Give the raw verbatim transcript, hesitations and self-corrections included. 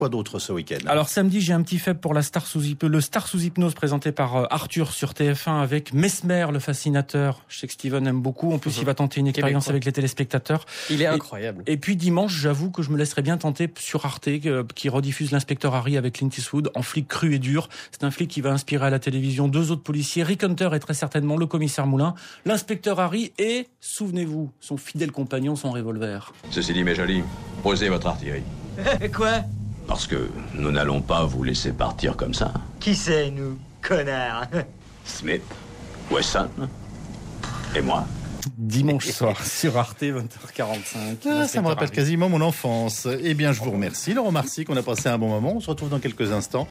Quoi d'autre ce week-end ? Alors samedi, j'ai un petit faible pour la star sous hyp- le Star sous hypnose présenté par euh, Arthur sur T F un avec Mesmer, le fascinateur. Je sais que Steven aime beaucoup. En plus, mmh. il va tenter une expérience avec les téléspectateurs. Il est incroyable. Et, et puis dimanche, j'avoue que je me laisserais bien tenter sur Arte, euh, qui rediffuse l'inspecteur Harry avec Clint Eastwood en flic cru et dur. C'est un flic qui va inspirer à la télévision deux autres policiers, Rick Hunter et très certainement le commissaire Moulin, l'inspecteur Harry et, souvenez-vous, son fidèle compagnon, son revolver. Ceci dit, mes jolis, posez votre artillerie. Quoi ? Parce que nous n'allons pas vous laisser partir comme ça. Qui c'est, nous, connards ? Smith, Wesson et moi. Dimanche soir sur Arte, vingt heures quarante-cinq. Ah, ça me rappelle quasiment mon enfance. Eh bien, je vous remercie, Laurent Marcy, qu'on a passé un bon moment. On se retrouve dans quelques instants.